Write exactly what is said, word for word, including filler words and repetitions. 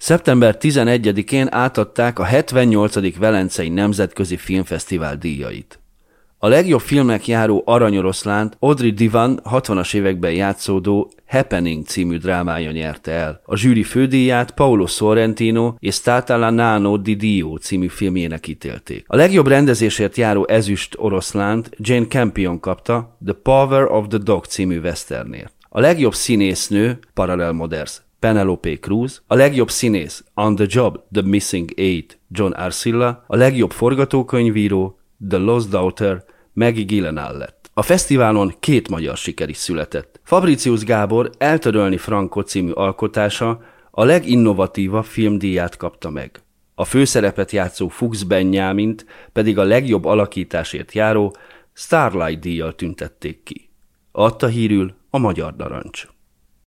szeptember tizenegyedikén átadták a hetvennyolcadik Velencei Nemzetközi Filmfesztivál díjait. A legjobb filmnek járó Aranyoroszlánt Audrey Divan hatvanas években játszódó Happening című drámája nyerte el. A zsűri fődíját Paolo Sorrentino és Stata la Nano di Dio című filmjének ítélték. A legjobb rendezésért járó ezüst oroszlánt Jane Campion kapta The Power of the Dog című westernért. A legjobb színésznő Parallel Mothers Penelope Cruz, a legjobb színész On the Job The Missing Eight John Arcilla, a legjobb forgatókönyvíró The Lost Daughter Maggie Gyllenhaal lett. A fesztiválon két magyar siker is született. Fabricius Gábor Eltörölni Franco című alkotása a leginnovatívabb filmdíját kapta meg. A főszerepet játszó Fuchs Benyámint pedig a legjobb alakításért járó Starlight díjjal tüntették ki. Adta hírül a Magyar Narancs.